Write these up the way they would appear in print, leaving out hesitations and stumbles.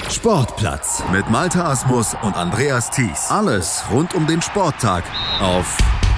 Sportplatz mit Malte Asmus und Andreas Thies. Alles rund um den Sporttag auf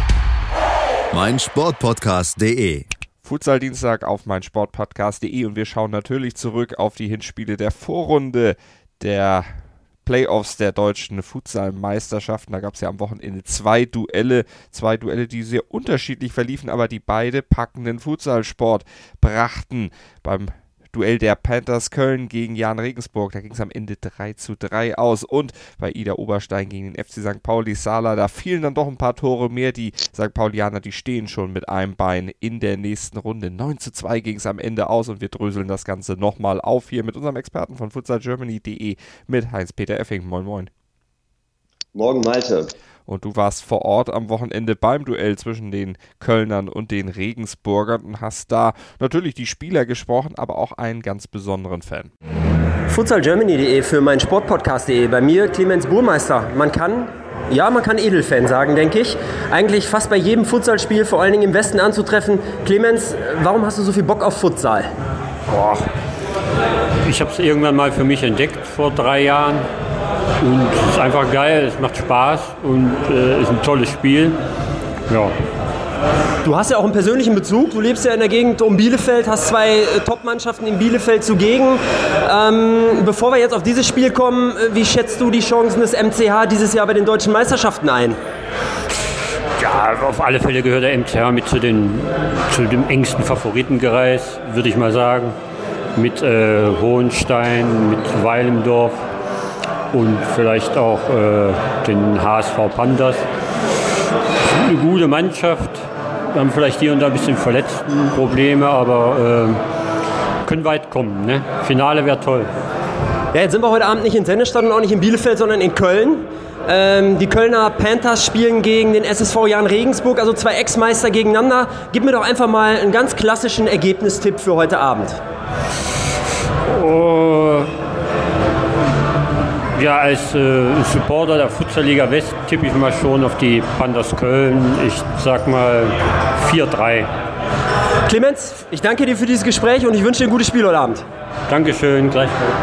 meinsportpodcast.de. Futsal-Dienstag auf meinsportpodcast.de und wir schauen natürlich zurück auf die Hinspiele der Vorrunde der Playoffs der deutschen Futsal-Meisterschaften. Da gab es ja am Wochenende zwei Duelle, die sehr unterschiedlich verliefen, aber die beide packenden Futsalsport brachten. Beim Duell der Panthers Köln gegen Jahn Regensburg, da ging es am Ende 3:3 aus, und bei Ida Oberstein gegen den FC St. Pauli Sala, da fielen dann doch ein paar Tore mehr. Die St. Paulianer, die stehen schon mit einem Bein in der nächsten Runde. 9:2 ging es am Ende aus und wir dröseln das Ganze nochmal auf hier mit unserem Experten von futsalgermany.de, mit Heinz-Peter Effing. Moin moin. Morgen, Malte. Und du warst vor Ort am Wochenende beim Duell zwischen den Kölnern und den Regensburgern und hast da natürlich die Spieler gesprochen, aber auch einen ganz besonderen Fan. Futsalgermany.de für meinsportpodcast.de. Bei mir Clemens Burmeister. Man kann Edelfan sagen, denke ich. Eigentlich fast bei jedem Futsalspiel, vor allen Dingen im Westen, anzutreffen. Clemens, warum hast du so viel Bock auf Futsal? Ich habe es irgendwann mal für mich entdeckt, vor 3 Jahren. Und es ist einfach geil, es macht Spaß und ist ein tolles Spiel. Ja. Du hast ja auch einen persönlichen Bezug. Du lebst ja in der Gegend um Bielefeld, hast 2 Top-Mannschaften in Bielefeld zugegen. Bevor wir jetzt auf dieses Spiel kommen, wie schätzt du die Chancen des MCH dieses Jahr bei den deutschen Meisterschaften ein? Ja, auf alle Fälle gehört der MCH mit zu dem engsten Favoritenkreis, würde ich mal sagen. Mit Hohenstein, mit Weilendorf und vielleicht auch den HSV Panthers. Eine gute Mannschaft. Wir haben vielleicht hier und da ein bisschen Verletztenprobleme, aber können weit kommen. Ne? Finale wäre toll. Ja, jetzt sind wir heute Abend nicht in Sennestadt und auch nicht in Bielefeld, sondern in Köln. Die Kölner Panthers spielen gegen den SSV Jahn Regensburg, also 2 Ex-Meister gegeneinander. Gib mir doch einfach mal einen ganz klassischen Ergebnistipp für heute Abend. Ja, als Supporter der Futsalliga West tippe ich mal schon auf die Panthers Köln. Ich sag mal 4:3. Clemens, ich danke dir für dieses Gespräch und ich wünsche dir ein gutes Spiel heute Abend. Dankeschön, gleichfalls.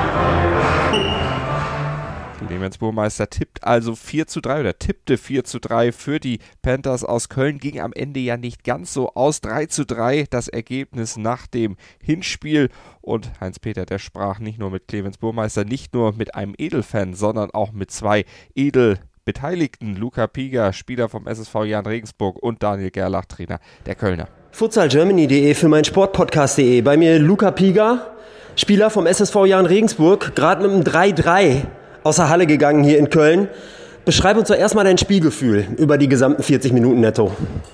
Clemens Burmeister tippt also 4:3 oder tippte 4:3 für die Panthers aus Köln. Ging am Ende ja nicht ganz so aus. 3:3 das Ergebnis nach dem Hinspiel. Und Heinz-Peter, der sprach nicht nur mit Clemens Burmeister, nicht nur mit einem Edelfan, sondern auch mit 2 Edelbeteiligten. Luca Piga, Spieler vom SSV Jahn Regensburg, und Daniel Gerlach, Trainer der Kölner. Futsalgermany.de für meinsportpodcast.de. Bei mir Luca Piga, Spieler vom SSV Jahn Regensburg, gerade mit einem 3:3 aus der Halle gegangen hier in Köln. Beschreib uns doch erstmal dein Spielgefühl über die gesamten 40 Minuten netto.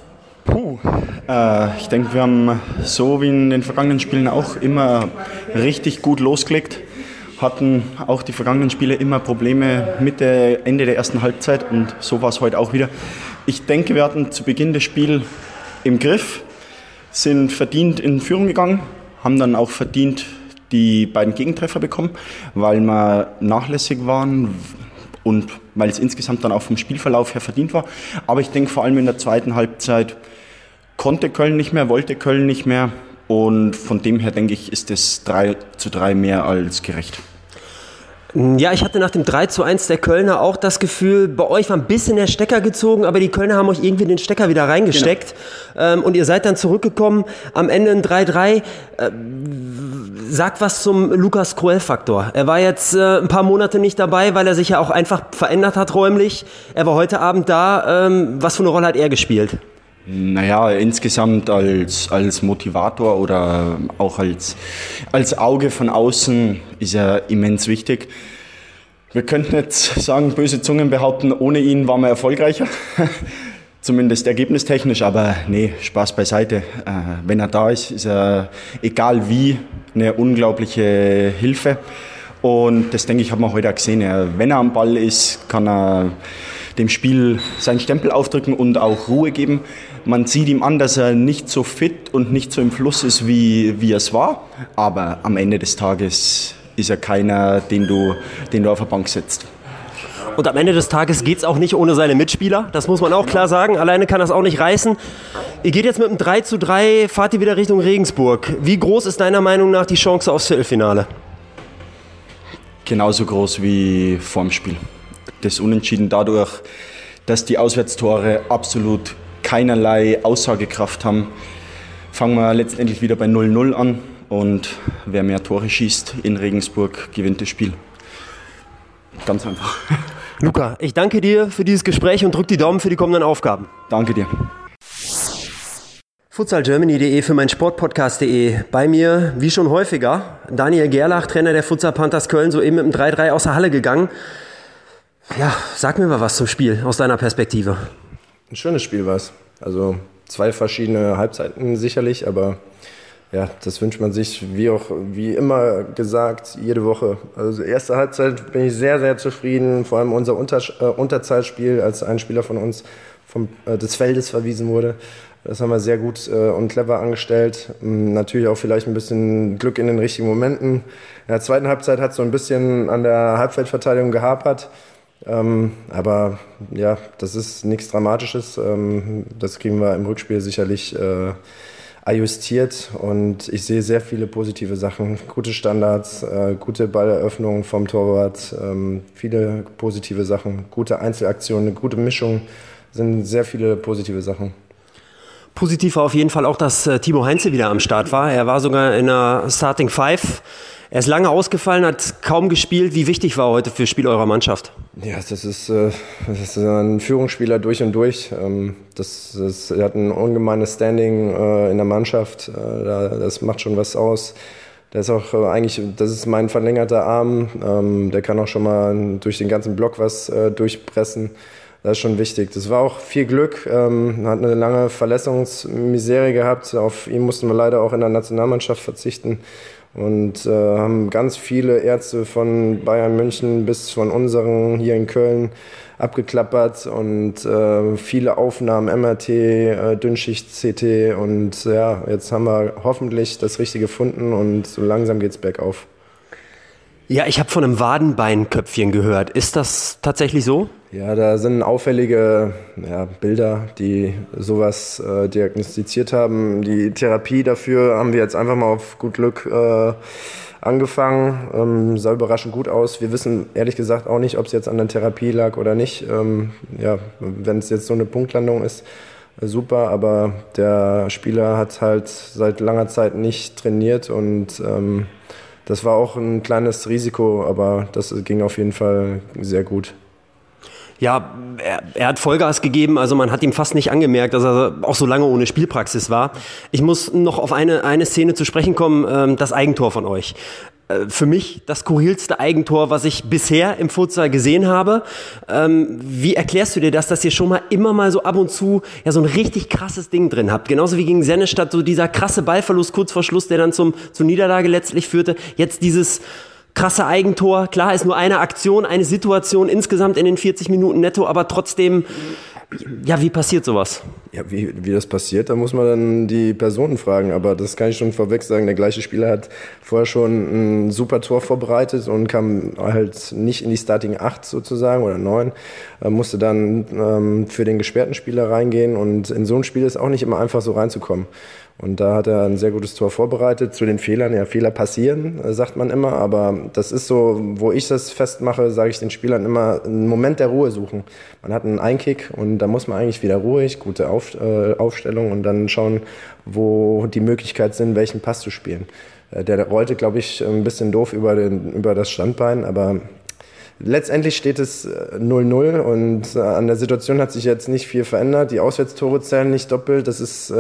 Ich denke, wir haben so wie in den vergangenen Spielen auch immer richtig gut losgelegt. Hatten auch die vergangenen Spiele immer Probleme mit der Ende der ersten Halbzeit und so war es heute auch wieder. Ich denke, wir hatten zu Beginn des Spiels im Griff, sind verdient in Führung gegangen, haben dann auch verdient die beiden Gegentreffer bekommen, weil wir nachlässig waren und weil es insgesamt dann auch vom Spielverlauf her verdient war. Aber ich denke, vor allem in der zweiten Halbzeit konnte Köln nicht mehr, wollte Köln nicht mehr. Und von dem her, denke ich, ist das 3:3 mehr als gerecht. Ja, ich hatte nach dem 3:1 der Kölner auch das Gefühl, bei euch war ein bisschen der Stecker gezogen, aber die Kölner haben euch irgendwie den Stecker wieder reingesteckt. Genau. Und ihr seid dann zurückgekommen, am Ende ein 3:3. Sagt was zum Lukas Kroell-Faktor. Er war jetzt ein paar Monate nicht dabei, weil er sich ja auch einfach verändert hat räumlich. Er war heute Abend da. Was für eine Rolle hat er gespielt? Naja, insgesamt als Motivator oder auch als Auge von außen ist er immens wichtig. Wir könnten jetzt sagen, böse Zungen behaupten, ohne ihn waren wir erfolgreicher. Zumindest ergebnistechnisch, aber nee, Spaß beiseite. Wenn er da ist, ist er, egal wie, eine unglaubliche Hilfe. Und das, denke ich, hat man heute auch gesehen. Wenn er am Ball ist, kann er dem Spiel seinen Stempel aufdrücken und auch Ruhe geben. Man sieht ihm an, dass er nicht so fit und nicht so im Fluss ist, wie er es war. Aber am Ende des Tages ist er keiner, den du auf der Bank setzt. Und am Ende des Tages geht es auch nicht ohne seine Mitspieler. Das muss man auch klar sagen. Alleine kann das auch nicht reißen. Ihr geht jetzt mit einem 3:3, fahrt ihr wieder Richtung Regensburg. Wie groß ist deiner Meinung nach die Chance aufs Viertelfinale? genauso groß wie vorm Spiel. Das Unentschieden dadurch, dass die Auswärtstore absolut keinerlei Aussagekraft haben, fangen wir letztendlich wieder bei 0-0 an und wer mehr Tore schießt in Regensburg, gewinnt das Spiel. Ganz einfach. Luca, ich danke dir für dieses Gespräch und drück die Daumen für die kommenden Aufgaben. Danke dir. futsalgermany.de für mein Sportpodcast.de. Bei mir, wie schon häufiger, Daniel Gerlach, Trainer der Futsal Panthers Köln, soeben mit dem 3-3 aus der Halle gegangen. Ja, sag mir mal was zum Spiel aus deiner Perspektive. Ein schönes Spiel war es. Also 2 verschiedene Halbzeiten sicherlich, aber ja, das wünscht man sich, wie immer gesagt, jede Woche. Also erste Halbzeit bin ich sehr, sehr zufrieden. Vor allem unser Unterzahlspiel, als ein Spieler von uns des Feldes verwiesen wurde. Das haben wir sehr gut und clever angestellt. Natürlich auch vielleicht ein bisschen Glück in den richtigen Momenten. In der zweiten Halbzeit hat es so ein bisschen an der Halbfeldverteidigung gehapert. Aber ja, das ist nichts Dramatisches. Das kriegen wir im Rückspiel sicherlich adjustiert. Und ich sehe sehr viele positive Sachen. Gute Standards, gute Balleröffnung vom Torwart, viele positive Sachen. Gute Einzelaktionen, eine gute Mischung, sind sehr viele positive Sachen. Positiv war auf jeden Fall auch, dass Timo Heinze wieder am Start war. Er war sogar in der Starting Five. Er ist lange ausgefallen, hat kaum gespielt. Wie wichtig war er heute für das Spiel eurer Mannschaft? Ja, das ist ein Führungsspieler durch und durch. Er hat ein ungemeines Standing in der Mannschaft. Das macht schon was aus. Der ist auch das ist mein verlängerter Arm. Der kann auch schon mal durch den ganzen Block was durchpressen. Das ist schon wichtig. Das war auch viel Glück. Hat eine lange Verletzungsmisere gehabt. Auf ihn mussten wir leider auch in der Nationalmannschaft verzichten. Und haben ganz viele Ärzte von Bayern München bis von unseren hier in Köln abgeklappert und viele Aufnahmen, MRT, Dünnschicht, CT und ja, jetzt haben wir hoffentlich das Richtige gefunden und so langsam geht's bergauf. Ja, ich habe von einem Wadenbeinköpfchen gehört. Ist das tatsächlich so? Ja, da sind auffällige Bilder, die sowas diagnostiziert haben. Die Therapie dafür haben wir jetzt einfach mal auf gut Glück angefangen. Sah überraschend gut aus. Wir wissen ehrlich gesagt auch nicht, ob es jetzt an der Therapie lag oder nicht. Wenn es jetzt so eine Punktlandung ist, super. Aber der Spieler hat halt seit langer Zeit nicht trainiert und das war auch ein kleines Risiko, aber das ging auf jeden Fall sehr gut. Ja, er hat Vollgas gegeben, also man hat ihm fast nicht angemerkt, dass er auch so lange ohne Spielpraxis war. Ich muss noch auf eine Szene zu sprechen kommen, das Eigentor von euch. Für mich das skurrilste Eigentor, was ich bisher im Futsal gesehen habe. Wie erklärst du dir das, dass ihr schon mal immer mal so ab und zu ja so ein richtig krasses Ding drin habt? Genauso wie gegen Sennestadt, so dieser krasse Ballverlust kurz vor Schluss, der dann zur Niederlage letztlich führte. Jetzt dieses krasse Eigentor. Klar, ist nur eine Aktion, eine Situation insgesamt in den 40 Minuten netto, aber trotzdem, ja, wie passiert sowas? Ja, wie das passiert, da muss man dann die Personen fragen, aber das kann ich schon vorweg sagen, der gleiche Spieler hat vorher schon ein super Tor vorbereitet und kam halt nicht in die Starting 8 sozusagen oder 9, musste dann für den gesperrten Spieler reingehen und in so ein Spiel ist auch nicht immer einfach so reinzukommen. Und da hat er ein sehr gutes Tor vorbereitet. Zu den Fehlern, ja, Fehler passieren, sagt man immer, aber das ist so, wo ich das festmache, sage ich den Spielern immer, einen Moment der Ruhe suchen. Man hat einen Einkick und da muss man eigentlich wieder ruhig, gute Aufstellung und dann schauen, wo die Möglichkeiten sind, welchen Pass zu spielen. Der rollte, glaube ich, ein bisschen doof über das Standbein, aber letztendlich steht es 0-0 und an der Situation hat sich jetzt nicht viel verändert. Die Auswärtstore zählen nicht doppelt, das ist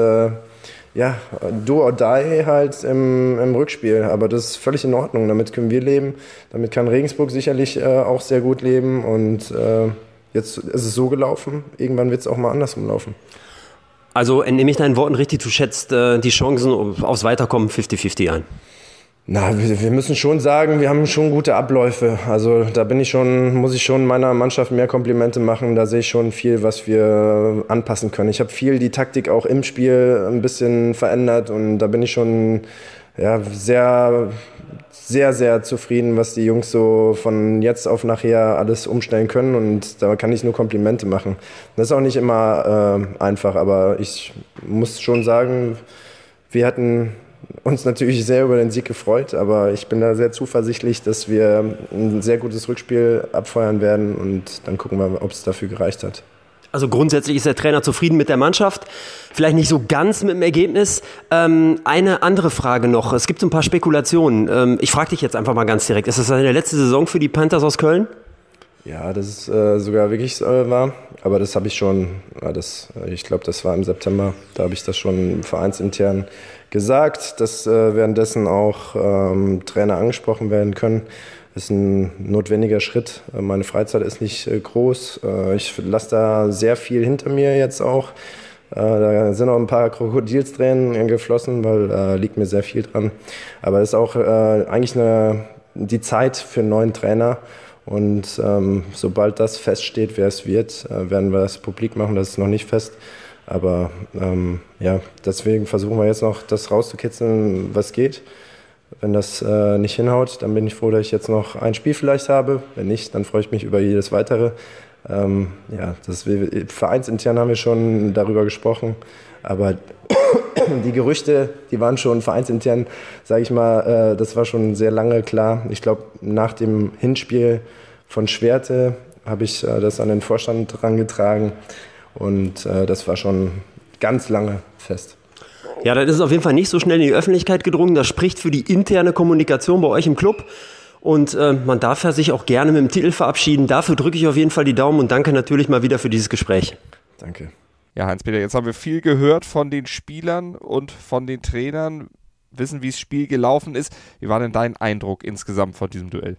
do or die halt im Rückspiel, aber das ist völlig in Ordnung, damit können wir leben, damit kann Regensburg sicherlich auch sehr gut leben und jetzt ist es so gelaufen, irgendwann wird es auch mal andersrum laufen. Also entnehme ich deinen Worten richtig, du schätzt die Chancen aufs Weiterkommen 50-50 ein? Na, wir müssen schon sagen, wir haben schon gute Abläufe. Also da muss ich schon meiner Mannschaft mehr Komplimente machen. Da sehe ich schon viel, was wir anpassen können. Ich habe viel die Taktik auch im Spiel ein bisschen verändert und da bin ich schon sehr, sehr, sehr zufrieden, was die Jungs so von jetzt auf nachher alles umstellen können und da kann ich nur Komplimente machen. Das ist auch nicht immer einfach, aber ich muss schon sagen, wir hatten uns natürlich sehr über den Sieg gefreut, aber ich bin da sehr zuversichtlich, dass wir ein sehr gutes Rückspiel abfeuern werden und dann gucken wir, ob es dafür gereicht hat. Also grundsätzlich ist der Trainer zufrieden mit der Mannschaft, vielleicht nicht so ganz mit dem Ergebnis. Eine andere Frage noch, es gibt so ein paar Spekulationen. Ich frage dich jetzt einfach mal ganz direkt, ist das deine letzte Saison für die Panthers aus Köln? Ja, das ist sogar wirklich wahr, aber das habe ich schon, ich glaube, das war im September, da habe ich das schon vereinsintern gesagt, dass währenddessen auch Trainer angesprochen werden können. Das ist ein notwendiger Schritt. Meine Freizeit ist nicht groß. Ich lasse da sehr viel hinter mir jetzt auch. Da sind auch ein paar Krokodilstränen geflossen, weil liegt mir sehr viel dran. Aber es ist auch eigentlich die Zeit für einen neuen Trainer. Und sobald das feststeht, wer es wird, werden wir das publik machen. Das ist noch nicht fest. Aber deswegen versuchen wir jetzt noch, das rauszukitzeln, was geht. Wenn das nicht hinhaut, dann bin ich froh, dass ich jetzt noch ein Spiel vielleicht habe. Wenn nicht, dann freue ich mich über jedes weitere. Vereinsintern haben wir schon darüber gesprochen. Aber die Gerüchte, die waren schon vereinsintern, sage ich mal, das war schon sehr lange klar. Ich glaube, nach dem Hinspiel von Schwerte habe ich das an den Vorstand herangetragen. Und das war schon ganz lange fest. Ja, das ist auf jeden Fall nicht so schnell in die Öffentlichkeit gedrungen. Das spricht für die interne Kommunikation bei euch im Club. Und man darf ja sich auch gerne mit dem Titel verabschieden. Dafür drücke ich auf jeden Fall die Daumen und danke natürlich mal wieder für dieses Gespräch. Danke. Ja, Heinz-Peter, jetzt haben wir viel gehört von den Spielern und von den Trainern, wissen, wie das Spiel gelaufen ist. Wie war denn dein Eindruck insgesamt von diesem Duell?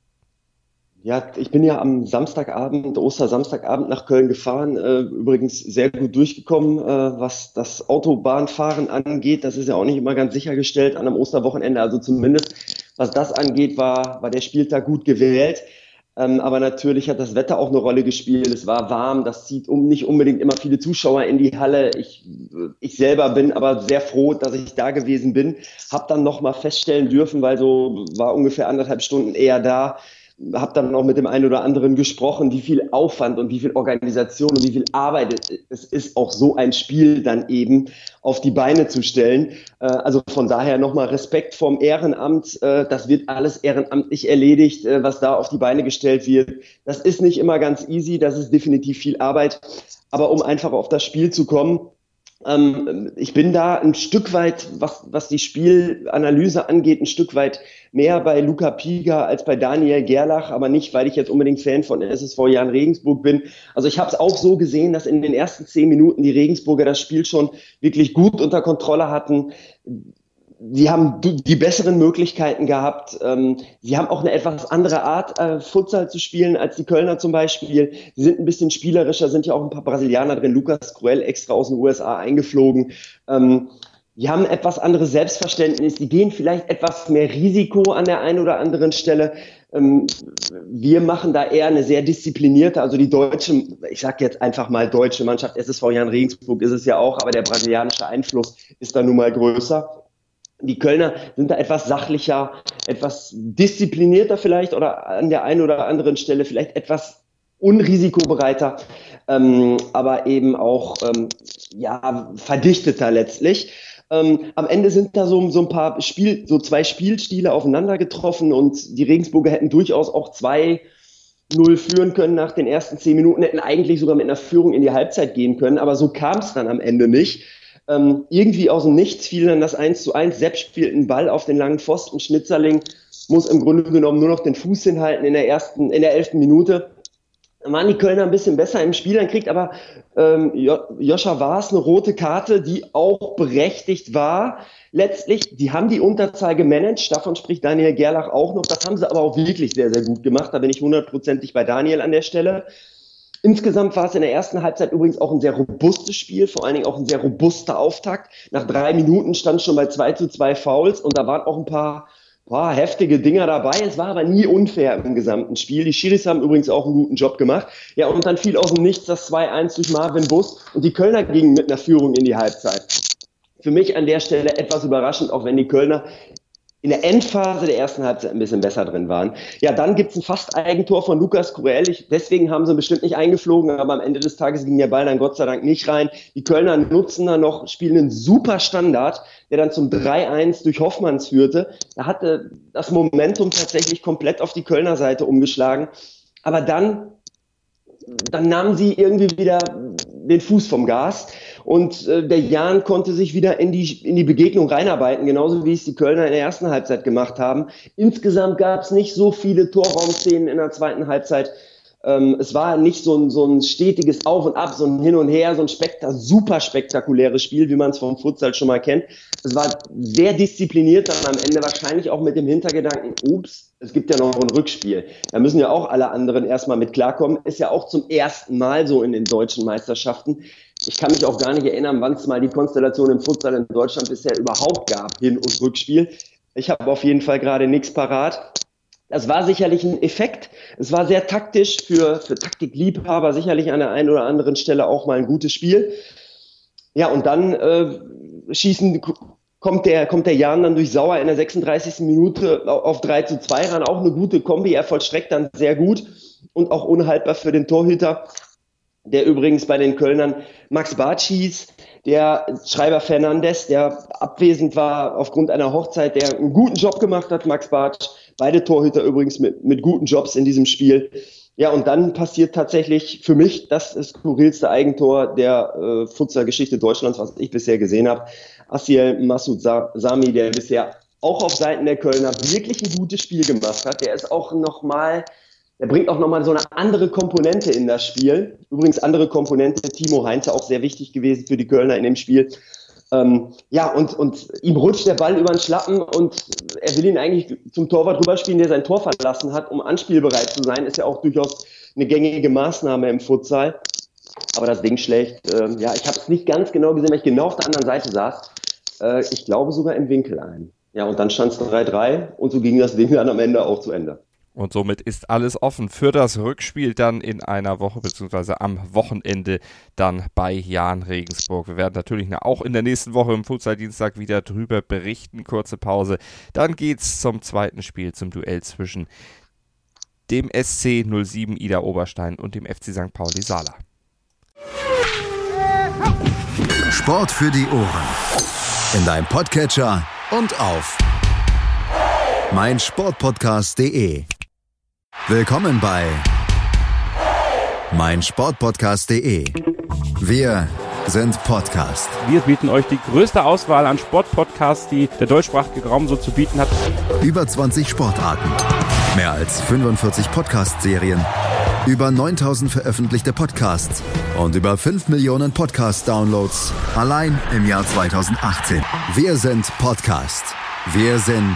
Ja, ich bin ja am Ostersamstagabend nach Köln gefahren, übrigens sehr gut durchgekommen, was das Autobahnfahren angeht. Das ist ja auch nicht immer ganz sichergestellt an einem Osterwochenende, also zumindest was das angeht, war der Spieltag gut gewählt. Aber natürlich hat das Wetter auch eine Rolle gespielt. Es war warm, das zieht nicht unbedingt immer viele Zuschauer in die Halle. Ich selber bin aber sehr froh, dass ich da gewesen bin. Hab dann nochmal feststellen dürfen, weil so war ungefähr 1,5 Stunden eher da, habe dann auch mit dem einen oder anderen gesprochen, wie viel Aufwand und wie viel Organisation und wie viel Arbeit es ist, auch so ein Spiel dann eben auf die Beine zu stellen. Also von daher nochmal Respekt vorm Ehrenamt. Das wird alles ehrenamtlich erledigt, was da auf die Beine gestellt wird. Das ist nicht immer ganz easy, das ist definitiv viel Arbeit. Aber um einfach auf das Spiel zu kommen, ich bin da ein Stück weit, was die Spielanalyse angeht, ein Stück weit mehr bei Luca Piga als bei Daniel Gerlach, aber nicht, weil ich jetzt unbedingt Fan von SSV Jahn Regensburg bin. Also ich habe es auch so gesehen, dass in den ersten 10 Minuten die Regensburger das Spiel schon wirklich gut unter Kontrolle hatten. Sie haben die besseren Möglichkeiten gehabt. Sie haben auch eine etwas andere Art, Futsal zu spielen als die Kölner zum Beispiel. Sie sind ein bisschen spielerischer, sind ja auch ein paar Brasilianer drin. Lucas Cruel extra aus den USA eingeflogen. Die haben ein etwas anderes Selbstverständnis. Die gehen vielleicht etwas mehr Risiko an der einen oder anderen Stelle. Wir machen da eher eine sehr disziplinierte, also die deutsche, ich sage jetzt einfach mal deutsche Mannschaft, SSV Jahn Regensburg ist es ja auch, aber der brasilianische Einfluss ist da nun mal größer. Die Kölner sind da etwas sachlicher, etwas disziplinierter vielleicht oder an der einen oder anderen Stelle vielleicht etwas unrisikobereiter, aber eben auch verdichteter letztlich. Am Ende sind da so ein paar zwei Spielstile aufeinander getroffen und die Regensburger hätten durchaus auch 2-0 führen können nach den ersten 10 Minuten, hätten eigentlich sogar mit einer Führung in die Halbzeit gehen können, aber so kam es dann am Ende nicht. Irgendwie aus dem Nichts fiel dann das 1:1. Sepp spielt einen Ball auf den langen Pfosten. Schnitzerling muss im Grunde genommen nur noch den Fuß hinhalten in der 11. Minute. Dann waren die Kölner ein bisschen besser im Spiel. Dann kriegt aber Joscha Waas eine rote Karte, die auch berechtigt war. Letztlich, die haben die Unterzahl gemanagt. Davon spricht Daniel Gerlach auch noch. Das haben sie aber auch wirklich sehr, sehr gut gemacht. Da bin ich 100%ig bei Daniel an der Stelle. Insgesamt war es in der ersten Halbzeit übrigens auch ein sehr robustes Spiel, vor allen Dingen auch ein sehr robuster Auftakt. Nach 3 Minuten stand schon bei 2:2 Fouls und da waren auch ein paar heftige Dinger dabei. Es war aber nie unfair im gesamten Spiel. Die Schiris haben übrigens auch einen guten Job gemacht. Ja, und dann fiel aus dem Nichts das 2:1 durch Marvin Bus und die Kölner gingen mit einer Führung in die Halbzeit. Für mich an der Stelle etwas überraschend, auch wenn die Kölner in der Endphase der ersten Halbzeit ein bisschen besser drin waren. Ja, dann gibt's ein Fast-Eigentor von Lukas Cruel. Deswegen haben sie bestimmt nicht eingeflogen, aber am Ende des Tages ging der Ball dann Gott sei Dank nicht rein. Die Kölner nutzen dann noch, spielen einen super Standard, der dann zum 3-1 durch Hoffmanns führte. Da hatte das Momentum tatsächlich komplett auf die Kölner Seite umgeschlagen. Aber dann nahmen sie irgendwie wieder den Fuß vom Gas und der Jan konnte sich wieder in die Begegnung reinarbeiten, genauso wie es die Kölner in der ersten Halbzeit gemacht haben. Insgesamt gab es nicht so viele Torraumszenen in der zweiten Halbzeit. Es war nicht so ein stetiges Auf und Ab, so ein Hin und Her, so ein super spektakuläres Spiel, wie man es vom Futsal schon mal kennt. Es war sehr diszipliniert dann am Ende, wahrscheinlich auch mit dem Hintergedanken, es gibt ja noch ein Rückspiel. Da müssen ja auch alle anderen erstmal mit klarkommen. Ist ja auch zum ersten Mal so in den deutschen Meisterschaften. Ich kann mich auch gar nicht erinnern, wann es mal die Konstellation im Futsal in Deutschland bisher überhaupt gab, Hin- und Rückspiel. Ich habe auf jeden Fall gerade nichts parat. Das war sicherlich ein Effekt. Es war sehr taktisch für Taktikliebhaber, sicherlich an der einen oder anderen Stelle auch mal ein gutes Spiel. Ja, und dann kommt der Jan dann durch Sauer in der 36. Minute auf 3:2 ran. Auch eine gute Kombi. Er vollstreckt dann sehr gut und auch unhaltbar für den Torhüter, der übrigens bei den Kölnern Max Bartsch hieß, der Schreiber Fernandes, der abwesend war aufgrund einer Hochzeit, der einen guten Job gemacht hat, Max Bartsch. Beide Torhüter übrigens mit guten Jobs in diesem Spiel. Ja, und dann passiert tatsächlich für mich das skurrilste Eigentor der Futsal-Geschichte Deutschlands, was ich bisher gesehen habe. Asiel Massoud Sami, der bisher auch auf Seiten der Kölner wirklich ein gutes Spiel gemacht hat. Der bringt auch nochmal so eine andere Komponente in das Spiel. Übrigens andere Komponente, Timo Heinze, auch sehr wichtig gewesen für die Kölner in dem Spiel. Ja, und ihm rutscht der Ball über den Schlappen und er will ihn eigentlich zum Torwart rüberspielen, der sein Tor verlassen hat, um anspielbereit zu sein. Ist ja auch durchaus eine gängige Maßnahme im Futsal. Aber das Ding schlägt, ja, ich habe es nicht ganz genau gesehen, weil ich genau auf der anderen Seite saß. Ich glaube sogar im Winkel ein. Ja, und dann stand es 3:3 und so ging das Ding dann am Ende auch zu Ende. Und somit ist alles offen für das Rückspiel dann in einer Woche, beziehungsweise am Wochenende dann bei Jahn Regensburg. Wir werden natürlich auch in der nächsten Woche im Futsal-Dienstag wieder drüber berichten. Kurze Pause. Dann geht's zum zweiten Spiel, zum Duell zwischen dem SC 07 Ida Oberstein und dem FC St. Pauli Sala. Sport für die Ohren. In deinem Podcatcher und auf meinsportpodcast.de. Willkommen bei meinsportpodcast.de. Wir sind Podcast. Wir bieten euch die größte Auswahl an Sportpodcasts, die der deutschsprachige Raum so zu bieten hat. Über 20 Sportarten, mehr als 45 Podcast-Serien, über 9000 veröffentlichte Podcasts und über 5 Millionen Podcast-Downloads allein im Jahr 2018. Wir sind Podcast. Wir sind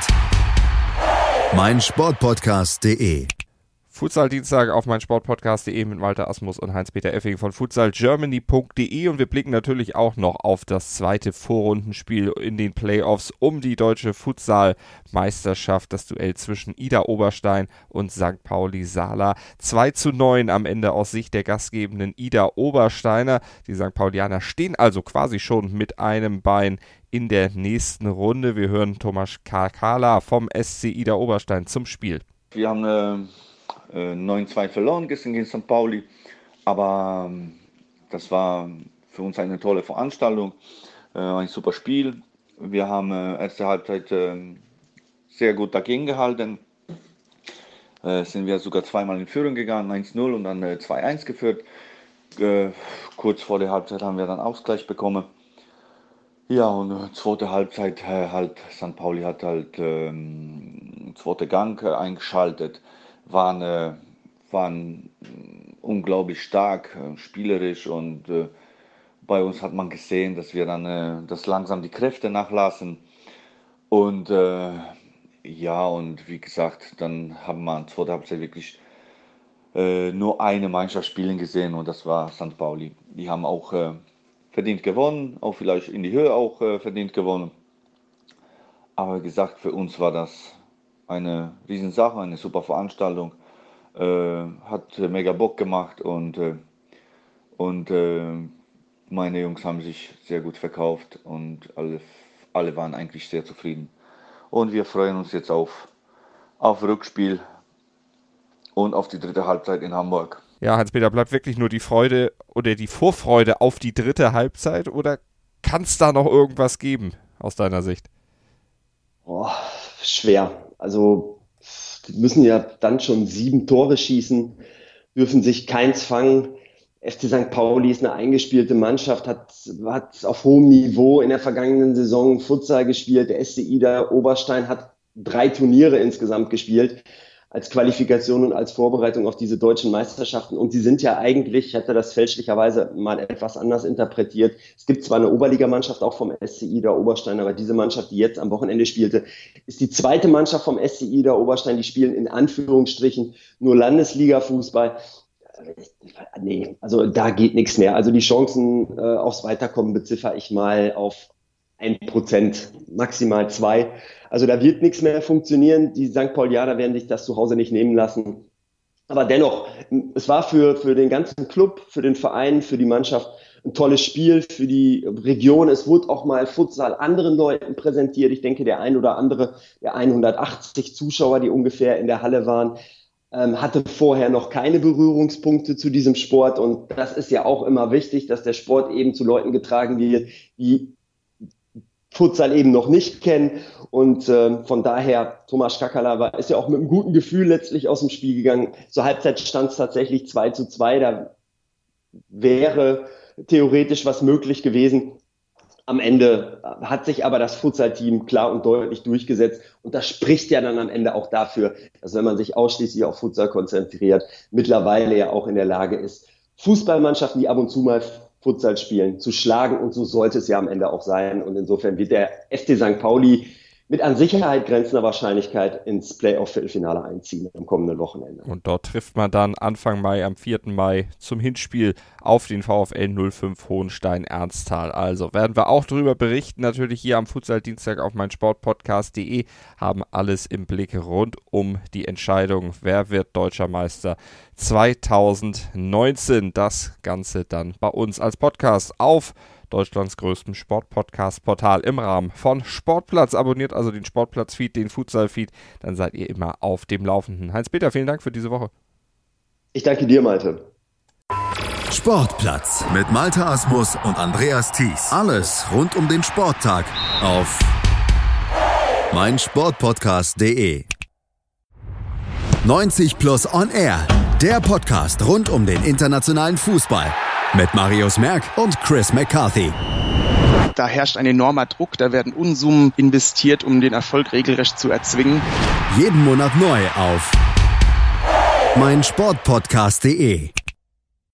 meinsportpodcast.de. Futsal-Dienstag auf meinsportpodcast.de mit Malte Asmus und Heinz-Peter Effing von futsalgermany.de und wir blicken natürlich auch noch auf das zweite Vorrundenspiel in den Playoffs um die deutsche Futsal-Meisterschaft, das Duell zwischen Ida Oberstein und St. Pauli Sala. 2:9 am Ende aus Sicht der gastgebenden Ida Obersteiner. Die St. Paulianer stehen also quasi schon mit einem Bein in der nächsten Runde. Wir hören Thomas Kakala vom SC Ida Oberstein zum Spiel. Wir haben 9:2 verloren gestern gegen St. Pauli, aber das war für uns eine tolle Veranstaltung, ein super Spiel. Wir haben erste Halbzeit sehr gut dagegen gehalten, sind wir sogar zweimal in Führung gegangen, 1:0 und dann 2:1 geführt. Kurz vor der Halbzeit haben wir dann Ausgleich bekommen. Ja, und zweite Halbzeit St. Pauli hat zweite Gang eingeschaltet, waren unglaublich stark, spielerisch und bei uns hat man gesehen, dass wir dann dass langsam die Kräfte nachlassen und ja, und wie gesagt, dann haben wir in zweiter Halbzeit wirklich nur eine Mannschaft spielen gesehen und das war St. Pauli. Die haben auch verdient gewonnen, auch vielleicht in die Höhe auch verdient gewonnen. Aber wie gesagt, für uns war das eine Riesensache, eine super Veranstaltung. Hat mega Bock gemacht und meine Jungs haben sich sehr gut verkauft und alle waren eigentlich sehr zufrieden. und wir freuen uns jetzt auf Rückspiel und auf die dritte Halbzeit in Hamburg. Ja, Hans-Peter, bleibt wirklich nur die Freude oder die Vorfreude auf die dritte Halbzeit oder kann es da noch irgendwas geben aus deiner Sicht? Schwer. Also die müssen ja dann schon 7 Tore schießen, dürfen sich keins fangen. FC St. Pauli ist eine eingespielte Mannschaft, hat auf hohem Niveau in der vergangenen Saison Futsal gespielt. Der SC Ida Oberstein hat 3 Turniere insgesamt gespielt als Qualifikation und als Vorbereitung auf diese deutschen Meisterschaften. Und sie sind ja eigentlich, ich hatte das fälschlicherweise mal etwas anders interpretiert, es gibt zwar eine Oberligamannschaft auch vom SC Ida Oberstein, aber diese Mannschaft, die jetzt am Wochenende spielte, ist die zweite Mannschaft vom SC Ida Oberstein. Die spielen in Anführungsstrichen nur Landesliga-Fußball. Nee, also da geht nichts mehr. Also die Chancen aufs Weiterkommen beziffere ich mal auf 1%, maximal 2%. Also da wird nichts mehr funktionieren. Die St. Paulianer werden sich das zu Hause nicht nehmen lassen. Aber dennoch, es war für den ganzen Club, für den Verein, für die Mannschaft ein tolles Spiel, für die Region. Es wurde auch mal Futsal anderen Leuten präsentiert. Ich denke, der ein oder andere, der 180 Zuschauer, die ungefähr in der Halle waren, hatte vorher noch keine Berührungspunkte zu diesem Sport. Und das ist ja auch immer wichtig, dass der Sport eben zu Leuten getragen wird, die Futsal eben noch nicht kennen. Und von daher, Thomas Kakala ist ja auch mit einem guten Gefühl letztlich aus dem Spiel gegangen. Zur Halbzeit stand es tatsächlich 2:2. Da wäre theoretisch was möglich gewesen. Am Ende hat sich aber das Futsal-Team klar und deutlich durchgesetzt. Und das spricht ja dann am Ende auch dafür, dass wenn man sich ausschließlich auf Futsal konzentriert, mittlerweile ja auch in der Lage ist, Fußballmannschaften, die ab und zu mal Futsal spielen, zu schlagen. Und so sollte es ja am Ende auch sein. Und insofern wird der FC St. Pauli mit an Sicherheit grenzender Wahrscheinlichkeit ins Playoff-Viertelfinale einziehen am kommenden Wochenende. Und dort trifft man dann Anfang Mai, am 4. Mai zum Hinspiel auf den VfL 05 Hohenstein-Ernsthal. Also werden wir auch darüber berichten, natürlich hier am Futsal-Dienstag auf meinsportpodcast.de, haben alles im Blick rund um die Entscheidung, wer wird Deutscher Meister 2019. Das Ganze dann bei uns als Podcast auf Deutschlands größtem Sportpodcast-Portal im Rahmen von Sportplatz. Abonniert also den Sportplatz-Feed, den Futsal-Feed, dann seid ihr immer auf dem Laufenden. Heinz-Peter, vielen Dank für diese Woche. Ich danke dir, Malte. Sportplatz mit Malte Asmus und Andreas Thies. Alles rund um den Sporttag auf meinsportpodcast.de. 90 Plus On Air, der Podcast rund um den internationalen Fußball. Mit Marius Merck und Chris McCarthy. Da herrscht ein enormer Druck, da werden Unsummen investiert, um den Erfolg regelrecht zu erzwingen. Jeden Monat neu auf meinsportpodcast.de.